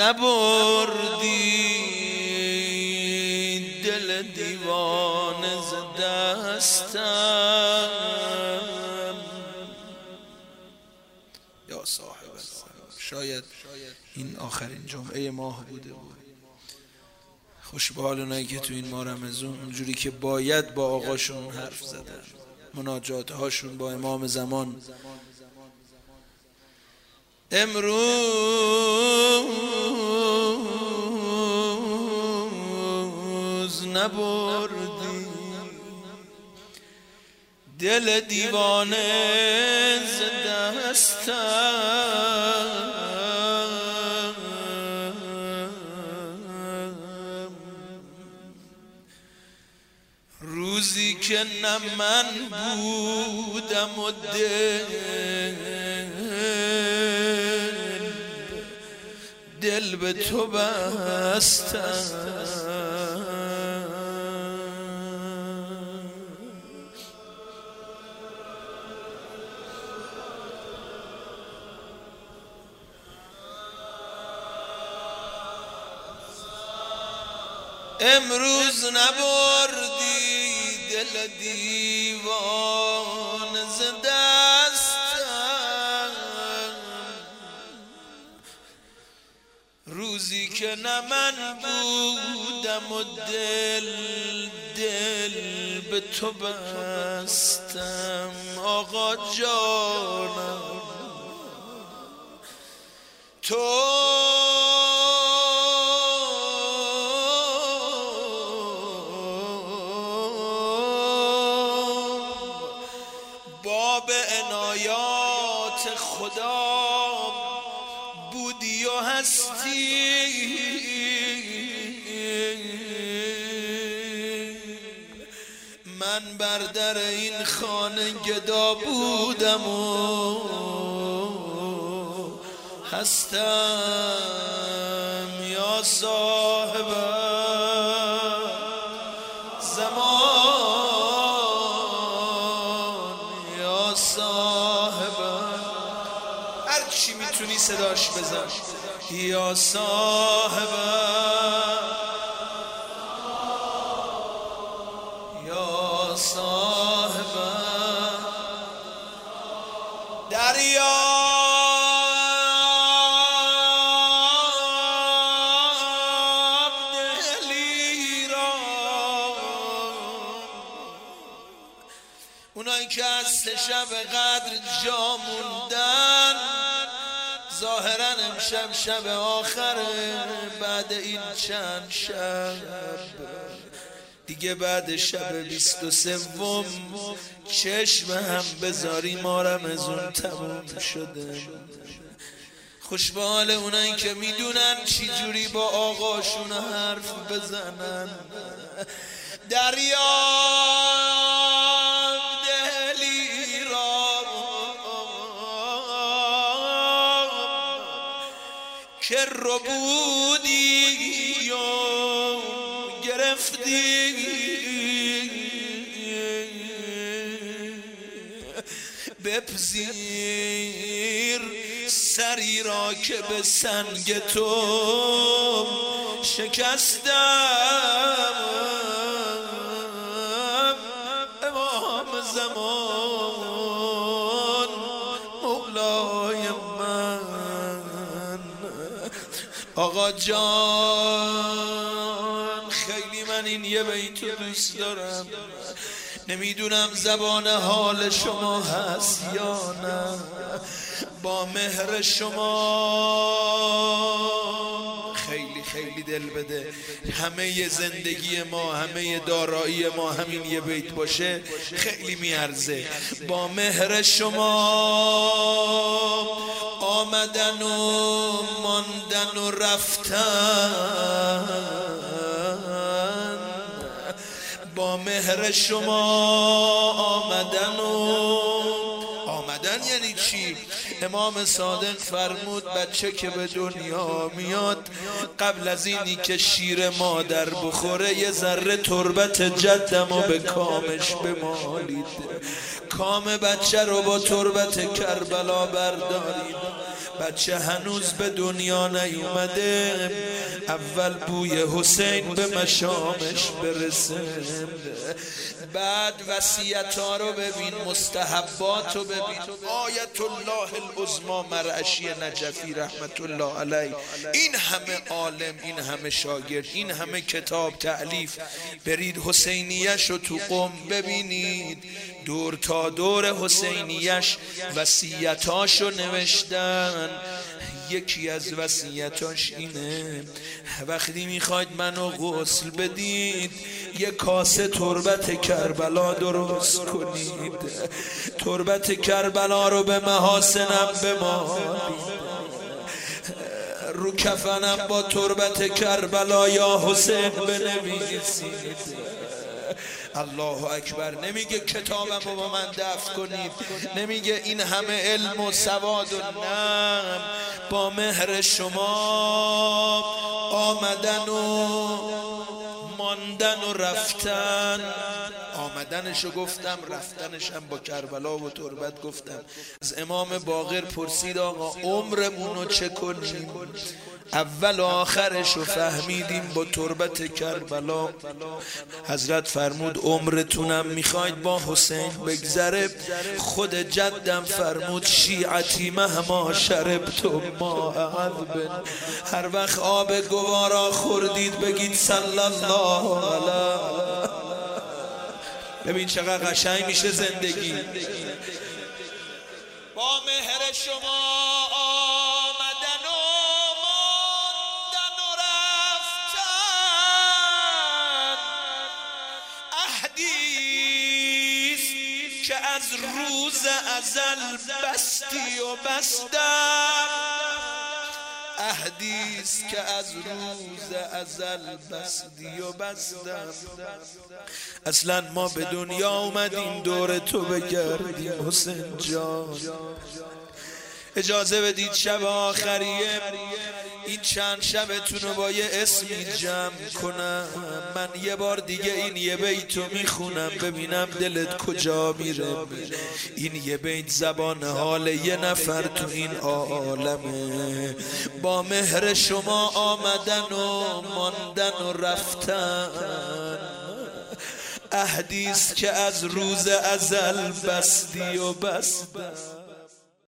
نبردی دل دیوانه ز دستم یا صاحب الزمان. شاید این آخرین جمعه ماه بوده بود. خوش به حال اونایی که تو این ماه رمضان اونجوری که باید با آقاشون حرف زدن، مناجات هاشون با امام زمان. امروز نبردی دل دیوانه ز دستم، روزی که نه من بودم و دل به تو بستم. امروز نبردی دل دیوانه ز دستم، روزی که نه من بودم و دل به تو بستم. آقا جانم تو باب عنایات خدا بودی و هستی، من بر در این خانه گدا بودم و هستم. یا صاحب زمان، یا صاحب، هر چی میتونی صداش بزن. یا صاحب، یا صاحب دریا اونایی که از سه شب قدر جا موندن، ظاهرا امشب شب آخره. بعد این چند شب دیگه، بعد شب 23 چشم هم بذاری ما رمضان تموم شده. خوش به حال اونایی که میدونن چی جوری با آقاشون حرف بزنن. دریا که رو بودی و گرفتی، بپذیر سری را که به سنگ تو شکستم. امام زمان مولای من، آقا جان خیلی من این یه بیتو دوست دارم. نمیدونم زبان حال شما هست یا نه. با مهر شما خیلی خیلی دل بده. همه زندگی ما، همه دارایی ما همین یه بیت باشه خیلی میارزه. با مهر شما آمدن و ماندن و رفتن، با مهر شما آمدن یعنی چی؟ امام صادق فرمود بچه که به دنیا میاد قبل از اینی که شیر مادر بخوره یه ذره تربت جدمو به کامش بمالید، کام بچه رو با تربت کربلا بردارید. بچه هنوز به دنیا نیومده، اول بوی حسین به مشامش برسه. بعد وصیت‌ها رو ببین، مستحبات رو ببین. آیت الله العظمی مرعشی نجفی رحمت الله علیه، این همه عالم، این همه شاگرد، این همه کتاب تألیف، برید حسینیش رو تو قم ببینید. دور تا دور حسینیش وصیتاش رو نوشتن. یکی از وصیتاش اینه: وقتی میخواید منو غسل بدید یه کاسه تربت کربلا درست کنید، تربت کربلا رو به محاسنم بمالید، رو کفنم با تربت کربلا یا حسین بنویسید. الله اکبر. نمیگه کتابم رو با من دفع کنید، نمیگه این همه علم و سواد و نم با مهر شما آمدن و ماندن و رفتن. آمدنشو گفتم، رفتنشم با کربلا و تربت گفتم. از امام باقر پرسید آقا عمرمونو چه کنیم؟ اول و آخرشو فهمیدیم با تربت کربلا. حضرت فرمود عمرتونم میخواید با حسین بگذره؟ خود جدم فرمود شیعتی مهما شربتم ما عذب، هر وقت آب گوارا خوردید بگید صلی الله علیه. ببین چقدر قشنگ میشه زندگی. با مهر شما آمدن و ماندن و رفتن، احدیث که از روز ازل بستی و بستم، احدیث که از روز ازل بستی و بستم. اصلا ما به دنیا اومدیم دور تو بگردیم حسین جان. اجازه بدید شب آخریه این چند شبتون رو با یه اسمی جمع کنم. من یه بار دیگه این یه بیتو میخونم ببینم دلت کجا میره. این یه بیت زبان حال یه نفر تو این عالمه. با مهر شما آمدن و ماندن و رفتن، احدیث که از روز ازل بستی و بستن.